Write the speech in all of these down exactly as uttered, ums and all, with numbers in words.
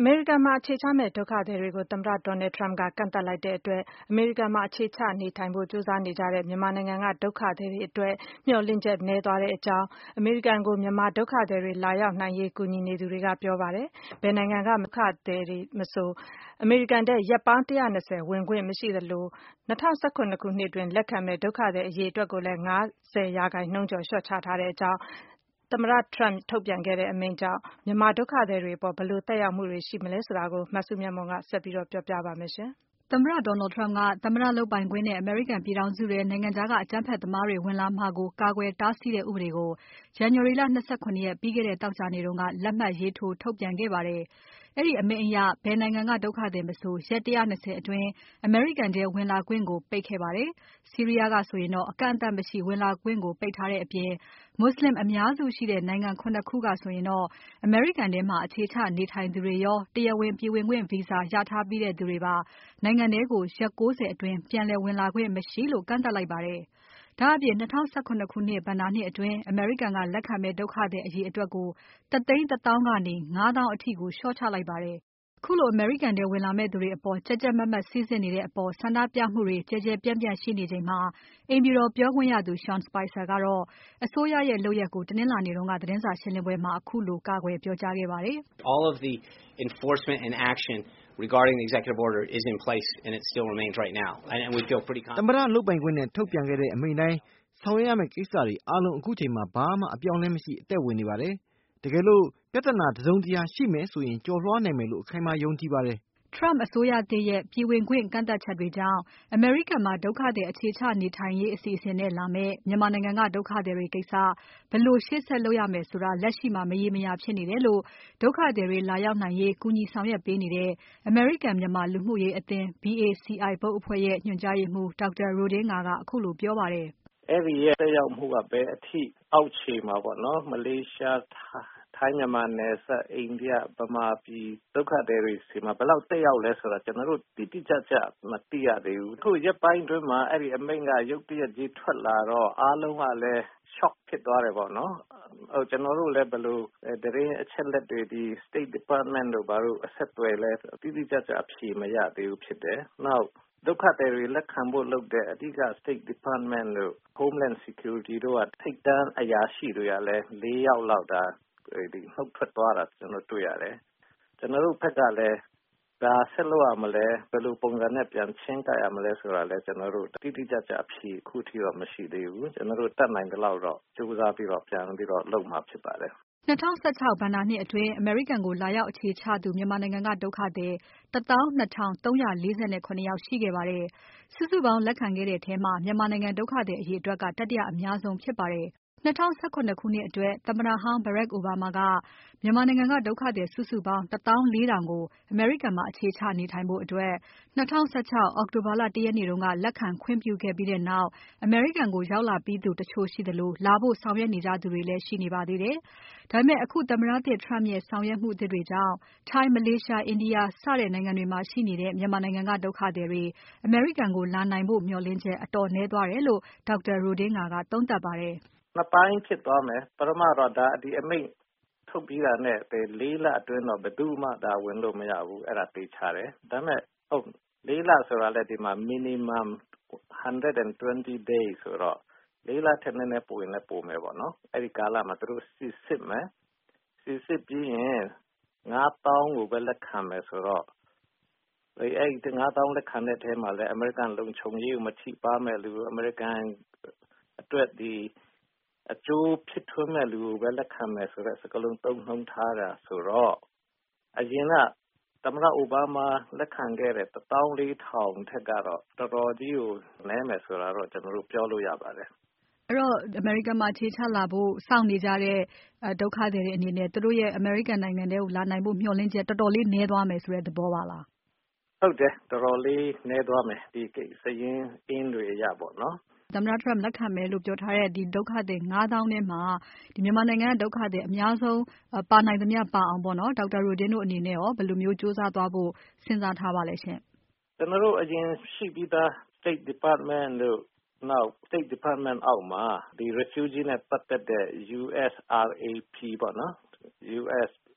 အမေရိကန်မှာအခြေချမယ့်ဒုက္ခသည်တွေကိုသမ္မတ Donald Trump ကကန့်သတ်လိုက်တဲ့အတွက်အမေရိကန်မှာအခြေချနေထိုင်ဖို့ကြိုးစားနေကြတဲ့မြန်မာနိုင်ငံကဒုက္ခသည်တွေအတွက်မျှော်လင့်ချက်နည်းသွားတဲ့အကြောင်းအမေရိကန်ကိုမြန်မာဒုက္ခသည်တွေလာရောက်နိုင်ရေးကူညီနေသူတွေကပြောပါတယ်။ဘယ်နိုင်ငံကဒုက္ခသည်တွေမဆိုအမေရိကန်ထဲရက်ပေါင်းတစ်ရာနှစ်ဆယ်ဝင်ခွင့်မရှိသလို၂၀၁၇ခုနှစ်အတွင်းလက်ခံမယ့်ဒုက္ခသည်အရေအတွက်ကိုလည်း၅၀ရာခိုင်နှုန်းကျော်လျှော့ချထားတဲ့အကြောင်းသမ္မတ Trump ထုတ်ပြန်ခဲ့တဲ့အမိန့်ကြောင့်မြန်မာဒုက္ခသည်တွေအပေါ်ဘယ်လိုသက်ရောက်မှုတွေရှိမလဲဆိုတာကိုမစုမြတ်မွန်ကဆက်ပြီးပြောပြပါမယ်။သမ္မတ Donald Trump ကသမ္မတလုပ်ပိုင်ခွင့်နဲ့အမေရိကန်ပြည်ထောင်စုထဲနိုင်ငံခြားကအကြမ်းဖက်သမားတွေဝင်လာမှာကိုကာကွယ်တားဆီးတဲ့ဥပဒေကို January လ၂၇ ရက်ပြီးခဲ့တဲ့သောကြာနေ့ကလက်မှတ်ရေးထိုးထုတ်ပြန်ခဲ့ပါတယ်။ အဲဒီအမိန့်အရဘယ်နိုင်ငံကဒုက္ခသည်မဆိုရက်တစ်ရာနှစ်ဆယ်အတွင်းအမေရိကန်ထဲဝင်လာခွင့်ကိုပိတ်ခဲ့ပါတယ်။ ဆီးရီးယားကဆိုရင်တော့အကန့်အသတ်မရှိဝင်လာခွင့်ကိုပိတ်ထားတဲ့အပြင်မွတ်ဆလင်အများစုရှိတဲ့နိုင်ငံ ခုနစ် ခုကဆိုရင်တော့အမေရိကန်ထဲမှာအခြေချနေထိုင်သူတွေရောတရားဝင်ပြည်ဝင်ခွင့် Visa ရထားပြီးတဲ့သူတွေပါနိုင်ငံထဲကိုရက်၉၀အတွင်းပြန်လည်ဝင်လာခွင့်မရှိလို့ကန့်သတ်လိုက်ပါတယ်။ ဒါ့အပြင်၂၀၁၇ခုနှစ်ဘဏ္ဍာနှစ်အတွင်းအမေရိကန်ကလက်ခံမယ့်ဒုက္ခသည်အရေအတွက်ကို တစ်သိန်းတစ်သောင်းကနေ ငါးသောင်းအထိကိုလျှော့ချလိုက်ပါတယ်။ ခုလိုအမေရိကန်ထဲဝင်လာမယ့်သူတွေအပေါ်ကြပ်ကြပ်မတ်မတ်စိစစ်နေတဲ့အပေါ်ဆန္ဒပြမှုတွေကျယ်ကျယ်ပြန့်ပြန့်ရှိနေချိန်မှာအိမ်ဖြူတော်ပြောခွင့်ရသူ Sean Spicer ကတော့အစိုးရရဲ့လုပ်ရပ်ကိုတနင်္လာနေ့ကသတင်းစာရှင်းပွဲမှာခုလိုကာကွယ်ပြောကြားခဲ့ပါတယ်။ All of the enforcement and action regarding the executive order is in place and it still remains right now and we feel pretty confident. သမ္မတလုပ်ပိုင်ခွင့်နဲ့ထုတ်ပြန်ခဲ့တဲ့အမိန့်တိုင်းဆောင်ရွက်ရမယ့်ကိစ္စတွေအားလုံးအခုချိန်မှာဘာမှအပြောင်းအလဲမရှိအသက်ဝင်နေပါတယ်။တကယ်လို့ပြဿနာတစုံတရာရှိမယ်ဆိုရင်ကျော်လွှားနိုင်မယ်လို့အခိုင်အမာယုံကြည်ပါတယ်။ Trump အစိုးရသစ်ရဲ့ပြည်ဝင်ခွင့်ကန့်သတ်ချက်တွေကြောင့်အမေရိကန်မှာဒုက္ခသည်အခြေချနေထိုင်ရေးအစီအစဉ်နဲ့လာမယ့်မြန်မာနိုင်ငံကဒုက္ခသည်တွေကိစ္စဘယ်လိုရှေ့ဆက်လုပ်ရမယ်ဆိုတာလက်ရှိမှာမရေမရာဖြစ်နေတယ်လို့ဒုက္ခသည်တွေလာရောက်နိုင်ရေးကူညီဆောင်ရွက်ပေးနေတဲ့ အမေရိကန်မြန်မာလူမှုရေးအသင်း B A C I ဘုတ်အဖွဲ့ရဲ့ညွှန်ကြားရေးမှူး Doctor Ro Dinga ကခုလိုပြောပါတယ်။ အဲဒီရဲ့သက်ရောက်မှုကဘယ်အထိအောက်ခြေမှာပေါ့နော်မလေးရှားထိုင်းမြန်မာနယ်စပ်အိန္ဒိယဗမာပြည်ဒုက္ခသည်တွေစီမှာဘယ်လောက်တက်ရောက်လဲဆိုတာကျွန်တော်တို့တိတိကျကျမသိရသေးဘူးအခုရက်ပိုင်းတွင်းမှာအဲ့ဒီအမိန့်ကရုတ်တရက်ကြီးထွက်လာတော့အားလုံးကလည်း shock ဖြစ်သွားတယ်ပေါ့နော်ဟိုကျွန်တော်တို့လည်းဘယ်လိုသတင်းအချက်လက်တွေဒီ State Department တို့ဘာလို့အဆက်အသွယ်လဲတိတိကျကျအဖြေမရသေးဘူးဖြစ်တယ်နောက်ဒုက္ခသည်တွေလက်ခံဖို့လုပ်တဲ့အဓိက State Department တို့ Homeland Security တို့ကထိပ်တန်းအရာရှိတွေကလည်းလေးယောက်လောက်ဒါဒီနှုတ်ထွက်သွားတာကျွန်တော်တွေ့ရတယ်ကျွန်တော်တို့ဘက်ကလည်းဒါဆက်လို့ရမလဲဘယ်လိုပုံစံနဲ့ပြန်ချင်းကပ်ရမလဲဆိုတာလဲကျွန်တော်တို့တိတိကျကျအဖြေအခုထိတော့မရှိသေးဘူးကျွန်တော်တို့တတ်နိုင်တဲ့လောက်တော့စူးစမ်းပြီးတော့ပြန်ပြီးတော့လုပ်မှာဖြစ်ပါတယ်၂၀၁၆ဘဏ္ဍာနှစ်အတွင်းအမေရိကန်ကိုလာရောက်အခြေချသူမြန်မာနိုင်ငံကဒုက္ခသည် တစ်သောင်းနှစ်ထောင်သုံးရာလေးဆယ်ခုနှစ်ယောက်ရှိခဲ့ပါတယ်။စုစုပေါင်းလက်ခံခဲ့တဲ့ထဲမှာမြန်မာနိုင်ငံဒုက္ခသည်အရေအတွက်ကတတိယအများဆုံးဖြစ်ပါတယ်။၂၀၁၇ခုနှစ်အတွက်သမ္မတဟောင်း Barack Obama ကမြန်မာနိုင်ငံကဒုက္ခသည်စုစုပေါင်း တစ်သောင်းလေးထောင်ကိုအမေရိကန်မှာအခြေချနေထိုင်ဖို့အတွက်၂၀၁၆အောက်တိုဘာလတစ်ရက်နေ့ကလက်ခံခွင့်ပြုခဲ့ပြီးနောက်အမေရိကန်ကိုရောက်လာပြီးသူတချို့ရှိသလိုလာဖို့ဆောင်ရွက်နေကြသူတွေလည်းရှိနေပါသေးတယ်။ဒါပေမဲ့အခုသမ္မတသစ် Trump ရဲ့ဆောင်ရွက်မှုသစ်တွေကြောင့်ထိုင်း မလေးရှား အိန္ဒိယစတဲ့နိုင်ငံတွေမှာရှိနေတဲ့မြန်မာနိုင်ငံကဒုက္ခသည်တွေအမေရိကန်ကိုလာနိုင်ဖို့မျှော်လင့်ချက်အတော်နည်းသွားတယ်လို့ Doctor Ro Dinga ကသုံးသပ်ပါတယ်။နှစ်ပိုင်းဖြစ်သွားမယ်ပထမတော့ဒါဒီအမိန့်ထုတ်ပြီးတာနဲ့လေးလအတွင်းတော့ဘယ်သူမှဒါဝင်လို့မရဘူးအဲ့ဒါသိချတယ်ဒါပေမဲ့ဟုတ်လေးလဆိုတာလည်းဒီမှာ minimum one hundred twenty days ဆိုတော့လေးလထက်နည်းနည်းပိုရင်လည်းပိုမယ်ပေါ့နော်အဲ့ဒီကာလမှာသူတို့စစ်စစ်မယ်စစ်စစ်ပြီးရင်ငါးသောင်းကိုပဲလက်ခံမယ်ဆိုတော့အဲ့ဒီငါးသောင်းလက်ခံတဲ့ထဲမှာလည်းအမေရိကန်လုံခြုံရေးကိုမထိပါမဲ့လူအမေရိကန်အတွက်ဒီအကျိုးဖြစ်ထွန်းမဲ့လူကိုပဲလက်ခံမယ်ဆိုတဲ့စကားလုံးသုံးနှုန်းထားတာဆိုတော့အရင်ကသမ္မတအိုဘားမားလက်ခံခဲ့တဲ့တစ်သောင်းလေးထောင်ထက်ကတော့တော်တော်ကြီးကိုနည်းမယ်ဆိုတာတော့ကျွန်တော်တို့ပြောလို့ရပါတယ်အဲ့တော့အမေရိကန်မှာခြေချလာဖို့စောင့်နေကြတဲ့ဒုက္ခသည်တွေအနေနဲ့သူတို့ရဲ့အမေရိကန်နိုင်ငံထဲကိုလာနိုင်ဖို့မျှော်လင့်ချက်တော်တော်လေးနည်းသွားမယ်ဆိုတဲ့သဘောပါလားဟုတ်တယ်တော်တော်လေးနည်းသွားမယ်ဒီစရင်းအင်းတွေရပေါ့နော်သမ္မတ Trump လက်ခံမယ်လို့ပြောထားတဲ့ဒီဒုက္ခသည်ငါးသောင်းထဲမှာဒီမြန်မာနိုင်ငံကဒုက္ခသည်အများဆုံးပါနိုင်သမျှပါအောင်ပေါ့နော် Doctor Ro Dinga တို့အနေနဲ့ရောဘယ်လိုမျိုးစူးစမ်းသွားဖို့စဉ်းစားထားပါလဲရှင်ကျွန်တော်တို့အရင်ရှိပြီးသား State Department တို့နောက် State Department အောက်မှာဒီ refugee နဲ့ပတ်သက်တဲ့ U S R A P ပေါ့နော် U S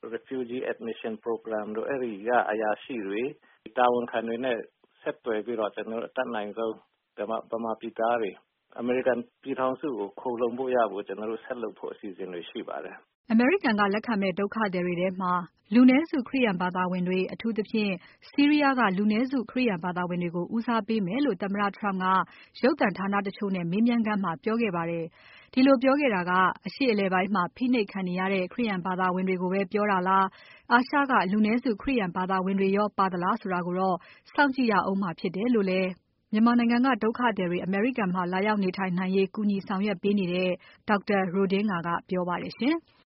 refugee admission program တို့အဲ့ဒီကအရာရှိတွေတာဝန်ခံတွေနဲ့ဆက်သွယ်ပြီးတော့ကျွန်တော်တို့အတတ်နိုင်ဆုံးဗမာပြည်သားတွေအမေရိကန်ပြည်ထောင်စုကိုခိုလုံဖို့ရဖို့ကျွန်တော်တို့ဆက်လုပ်ဖို့အစီအစဉ်တွေရှိပါတယ်အမေရိကန်ကလက်ခံမဲ့ဒုက္ခသည်တွေထဲမှာလူနည်းစုခရိယာန်ဘာသာဝင်တွေအထူးသဖြင့်ဆီးရီးယားကလူနည်းစုခရိယာန်ဘာသာဝင်တွေကိုဦးစားပေးမယ်လို့သမ္မတ Trump ကရုပ်သံဌာနတချို့နဲ့မေးမြန်းခန်းမှာပြောခဲ့ပါတယ်။ဒီလိုပြောခဲ့တာကအရှေ့အလယ်ပိုင်းမှာဖိနှိပ်ခံနေရတဲ့ခရိယာန်ဘာသာဝင်တွေကိုပဲပြောတာလားအာရှကလူနည်းစုခရိယာန်ဘာသာဝင်တွေရောပါသလားဆိုတာကိုတော့စောင့်ကြည့်ရအောင်မှာဖြစ်တယ်လို့လည်းမြန်မာနိုင်ငံကဒုက္ခသည်တွေအမေရိကန်မှာလာရောက်နေထိုင်နိုင်ရေးကူညီဆောင်ရွက်ပေးနေတဲ့ဒေါက်တာ Ro Dinga ကပြောပါတယ်ရှင်။